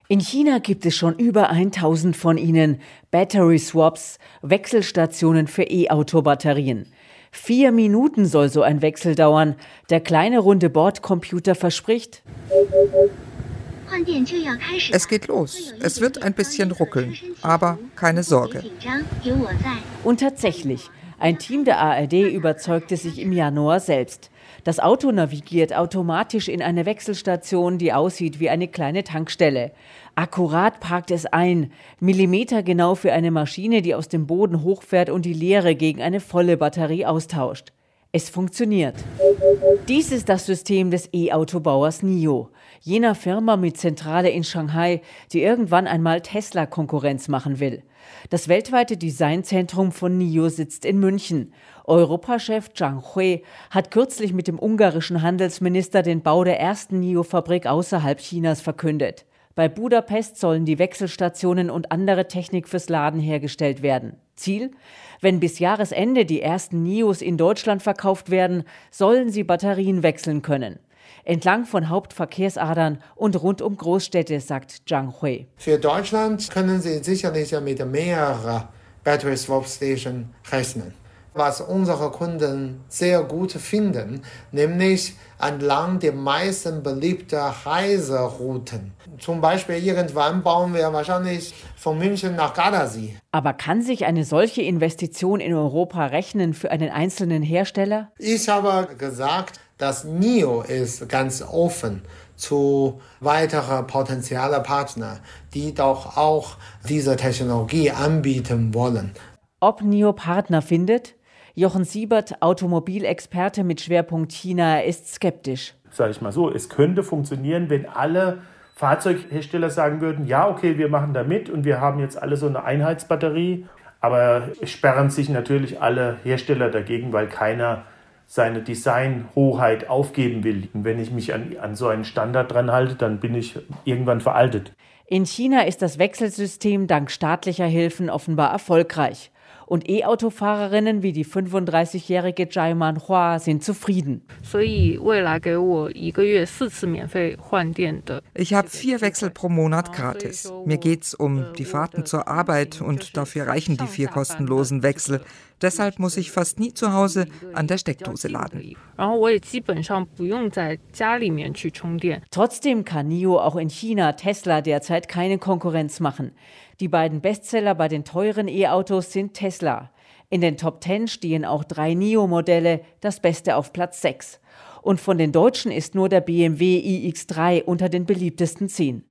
In China gibt es schon über 1000 von ihnen, Battery Swaps, Wechselstationen für E-Auto-Batterien. 4 Minuten soll so ein Wechsel dauern. Der kleine runde Bordcomputer verspricht: Es geht los. Es wird ein bisschen ruckeln, aber keine Sorge. Und tatsächlich, ein Team der ARD überzeugte sich im Januar selbst. Das Auto navigiert automatisch in eine Wechselstation, die aussieht wie eine kleine Tankstelle. Akkurat parkt es ein, millimetergenau für eine Maschine, die aus dem Boden hochfährt und die leere gegen eine volle Batterie austauscht. Es funktioniert. Dies ist das System des E-Autobauers NIO, jener Firma mit Zentrale in Shanghai, die irgendwann einmal Tesla Konkurrenz machen will. Das weltweite Designzentrum von NIO sitzt in München. Europachef Zhang Hui hat kürzlich mit dem ungarischen Handelsminister den Bau der ersten NIO-Fabrik außerhalb Chinas verkündet. Bei Budapest sollen die Wechselstationen und andere Technik fürs Laden hergestellt werden. Ziel: Wenn bis Jahresende die ersten NIOs in Deutschland verkauft werden, sollen sie Batterien wechseln können. Entlang von Hauptverkehrsadern und rund um Großstädte, sagt Zhang Hui. Für Deutschland können Sie sicherlich mit mehreren Battery Swap Stations rechnen. Was unsere Kunden sehr gut finden, nämlich entlang der meisten beliebten Reiserouten. Zum Beispiel irgendwann bauen wir wahrscheinlich von München nach Gardasee. Aber kann sich eine solche Investition in Europa rechnen für einen einzelnen Hersteller? Ich habe gesagt, dass NIO ist ganz offen zu weiteren potenziellen Partnern, die doch auch diese Technologie anbieten wollen. Ob NIO Partner findet? Jochen Siebert, Automobilexperte mit Schwerpunkt China, ist skeptisch. Sag ich mal so, es könnte funktionieren, wenn alle Fahrzeughersteller sagen würden, ja, okay, wir machen da mit und wir haben jetzt alle so eine Einheitsbatterie. Aber sperren sich natürlich alle Hersteller dagegen, weil keiner seine Designhoheit aufgeben will. Und wenn ich mich an so einen Standard dran halte, dann bin ich irgendwann veraltet. In China ist das Wechselsystem dank staatlicher Hilfen offenbar erfolgreich. Und E-Autofahrerinnen wie die 35-jährige Zhai Manhua sind zufrieden. Ich habe 4 Wechsel pro Monat gratis. Mir geht's um die Fahrten zur Arbeit und dafür reichen die 4 kostenlosen Wechsel. Deshalb muss ich fast nie zu Hause an der Steckdose laden. Trotzdem kann NIO auch in China Tesla derzeit keine Konkurrenz machen. Die beiden Bestseller bei den teuren E-Autos sind Tesla. In den Top 10 stehen auch 3 NIO-Modelle, das beste auf Platz 6. Und von den Deutschen ist nur der BMW iX3 unter den beliebtesten 10.